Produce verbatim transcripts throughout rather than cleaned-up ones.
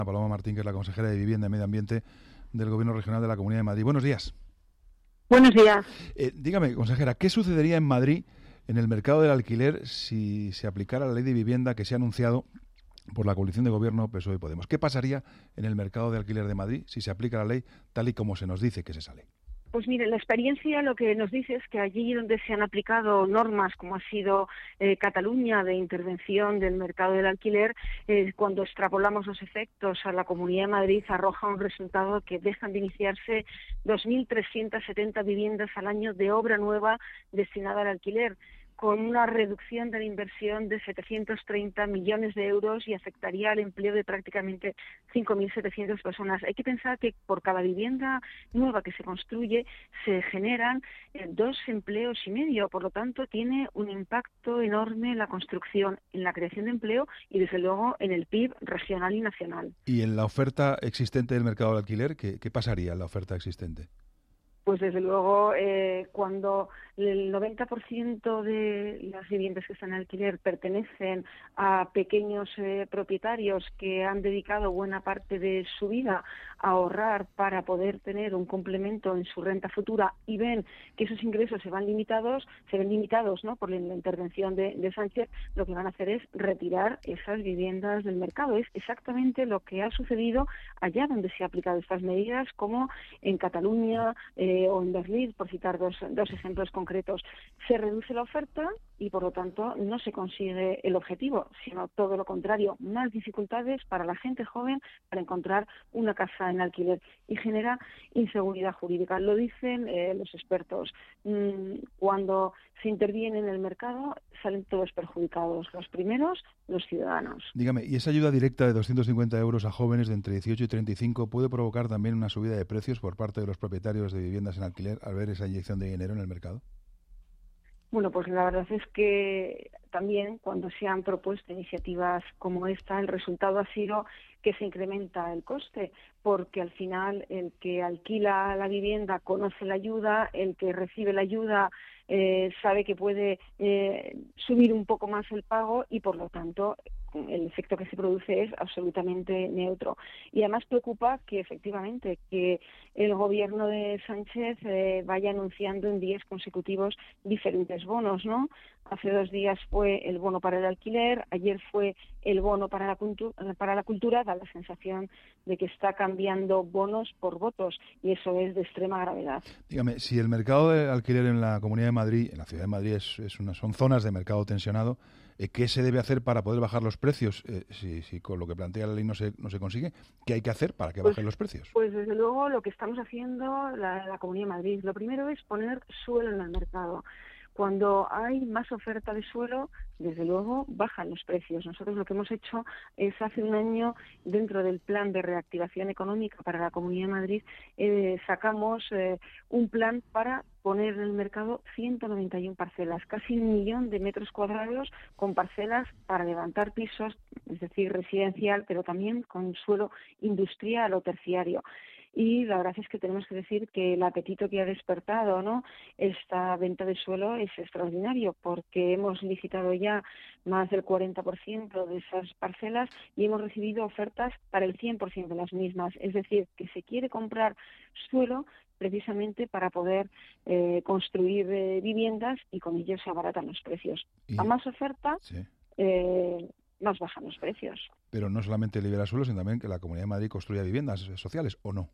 Paloma Martín, que es la consejera de Vivienda y Medio Ambiente del Gobierno Regional de la Comunidad de Madrid. Buenos días. Buenos días. Eh, dígame, consejera, ¿qué sucedería en Madrid en el mercado del alquiler si se aplicara la ley de vivienda que se ha anunciado por la coalición de gobierno P S O E y Podemos? ¿Qué pasaría en el mercado de alquiler de Madrid si se aplica la ley tal y como se nos dice que es esa ley? Pues mire, la experiencia lo que nos dice es que allí donde se han aplicado normas como ha sido eh, Cataluña de intervención del mercado del alquiler, eh, cuando extrapolamos los efectos a la Comunidad de Madrid arroja un resultado que dejan de iniciarse dos mil trescientas setenta viviendas al año de obra nueva destinada al alquiler, con una reducción de la inversión de setecientos treinta millones de euros y afectaría al empleo de prácticamente cinco mil setecientas personas. Hay que pensar que por cada vivienda nueva que se construye se generan eh, dos empleos y medio, por lo tanto tiene un impacto enorme en la construcción, en la creación de empleo y desde luego en el P I B regional y nacional. ¿Y en la oferta existente del mercado del alquiler, qué, qué pasaría en la oferta existente? Pues desde luego, eh, cuando el noventa por ciento de las viviendas que están en alquiler pertenecen a pequeños eh, propietarios que han dedicado buena parte de su vida a ahorrar para poder tener un complemento en su renta futura y ven que esos ingresos se van limitados, se ven limitados, ¿no?, por la, la intervención de, de Sánchez, lo que van a hacer es retirar esas viviendas del mercado. Es exactamente lo que ha sucedido allá donde se han aplicado estas medidas, como en Cataluña, eh, o en Berlín, por citar dos, dos ejemplos concretos. Se reduce la oferta y, por lo tanto, no se consigue el objetivo, sino todo lo contrario, más dificultades para la gente joven para encontrar una casa en alquiler y genera inseguridad jurídica. Lo dicen eh, los expertos. Mm, cuando se interviene en el mercado, salen todos perjudicados. Los primeros, los ciudadanos. Dígame, ¿y esa ayuda directa de doscientos cincuenta euros a jóvenes de entre dieciocho y treinta y cinco puede provocar también una subida de precios por parte de los propietarios de viviendas en alquiler al ver esa inyección de dinero en el mercado? Bueno, pues la verdad es que también cuando se han propuesto iniciativas como esta, el resultado ha sido que se incrementa el coste, porque al final el que alquila la vivienda conoce la ayuda, el que recibe la ayuda eh, sabe que puede eh, subir un poco más el pago y, por lo tanto, el efecto que se produce es absolutamente neutro. Y además preocupa que efectivamente que el gobierno de Sánchez eh, vaya anunciando en días consecutivos diferentes bonos, ¿no? Hace dos días fue el bono para el alquiler, ayer fue el bono para la, cultu- para la cultura, da la sensación de que está cambiando bonos por votos y eso es de extrema gravedad. Dígame, si el mercado de alquiler en la Comunidad de Madrid, en la Ciudad de Madrid, es, es una, son zonas de mercado tensionado, eh, ¿qué se debe hacer para poder bajar los precios? Eh, si, si con lo que plantea la ley no se, no se consigue, ¿qué hay que hacer para que Pues, bajen los precios? pues desde luego lo que estamos haciendo la, la Comunidad de Madrid, lo primero es poner suelo en el mercado. Cuando hay más oferta de suelo, desde luego bajan los precios. Nosotros lo que hemos hecho es hace un año, dentro del plan de reactivación económica para la Comunidad de Madrid, eh, sacamos eh, un plan para poner en el mercado ciento noventa y uno parcelas, casi un millón de metros cuadrados con parcelas para levantar pisos, es decir, residencial, pero también con suelo industrial o terciario. Y la verdad es que tenemos que decir que el apetito que ha despertado, ¿no?, esta venta de suelo es extraordinario, porque hemos licitado ya más del cuarenta por ciento de esas parcelas y hemos recibido ofertas para el cien por ciento de las mismas. Es decir, que se quiere comprar suelo precisamente para poder eh, construir eh, viviendas y con ello se abaratan los precios. Y, A más oferta, sí. eh, más bajan los precios. Pero no solamente libera suelo, sino también que la Comunidad de Madrid construya viviendas sociales, ¿o no?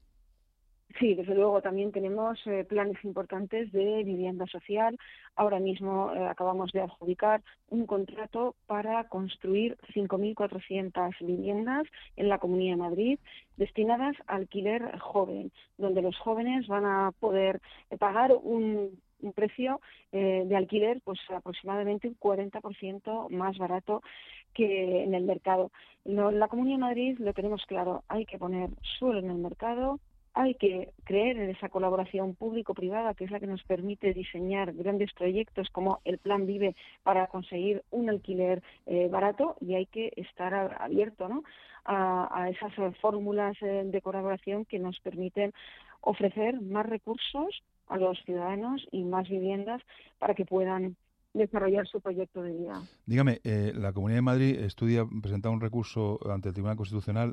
Sí, desde luego también tenemos eh, planes importantes de vivienda social. Ahora mismo eh, acabamos de adjudicar un contrato para construir cinco mil cuatrocientas viviendas en la Comunidad de Madrid destinadas a alquiler joven, donde los jóvenes van a poder eh, pagar un un precio eh, de alquiler pues aproximadamente un cuarenta por ciento más barato que en el mercado. Lo, la Comunidad de Madrid lo tenemos claro, hay que poner suelo en el mercado, hay que creer en esa colaboración público-privada que es la que nos permite diseñar grandes proyectos como el Plan Vive para conseguir un alquiler eh, barato y hay que estar a, abierto, ¿no?, a, a esas eh, fórmulas eh, de colaboración que nos permiten ofrecer más recursos a los ciudadanos y más viviendas para que puedan desarrollar su proyecto de vida. Dígame, eh, la Comunidad de Madrid estudia presentar un recurso ante el Tribunal Constitucional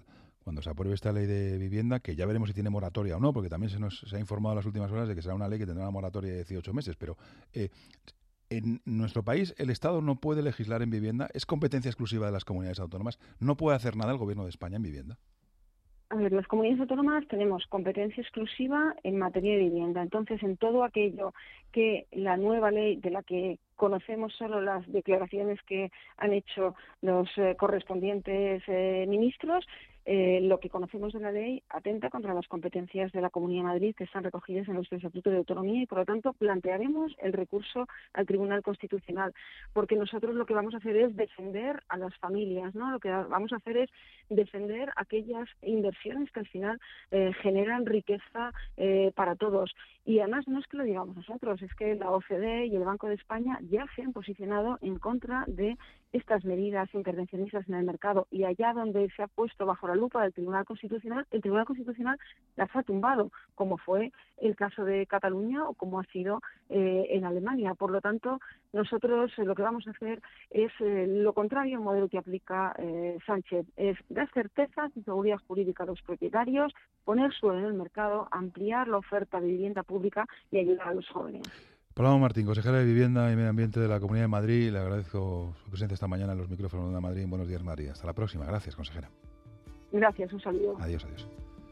cuando se apruebe esta ley de vivienda, que ya veremos si tiene moratoria o no, porque también se nos se ha informado en las últimas horas de que será una ley que tendrá una moratoria de dieciocho meses, pero eh, en nuestro país el Estado no puede legislar en vivienda, es competencia exclusiva de las comunidades autónomas, no puede hacer nada el Gobierno de España en vivienda. A ver, las comunidades autónomas tenemos competencia exclusiva en materia de vivienda. Entonces, en todo aquello que la nueva ley, de la que conocemos solo las declaraciones que han hecho los eh, correspondientes eh, ministros, eh, lo que conocemos de la ley atenta contra las competencias de la Comunidad de Madrid que están recogidas en nuestro Estatuto de Autonomía y, por lo tanto, plantearemos el recurso al Tribunal Constitucional, porque nosotros lo que vamos a hacer es defender a las familias, ¿no? Lo que vamos a hacer es defender aquellas inversiones que al final eh, generan riqueza eh, para todos. Y además no es que lo digamos nosotros, es que la O C D E y el Banco de España ya se han posicionado en contra de estas medidas intervencionistas en el mercado, y allá donde se ha puesto bajo la lupa del Tribunal Constitucional, el Tribunal Constitucional las ha tumbado, como fue el caso de Cataluña o como ha sido eh, en Alemania. Por lo tanto, nosotros eh, lo que vamos a hacer es eh, lo contrario al modelo que aplica eh, Sánchez, es dar certezas y seguridad jurídica a los propietarios, poner suelo en el mercado, ampliar la oferta de vivienda pública y ayudar a los jóvenes. Paloma Martín, consejera de Vivienda y Medio Ambiente de la Comunidad de Madrid. Le agradezco su presencia esta mañana en los micrófonos de Madrid. Buenos días, María. Hasta la próxima. Gracias, consejera. Gracias, un saludo. Adiós, adiós.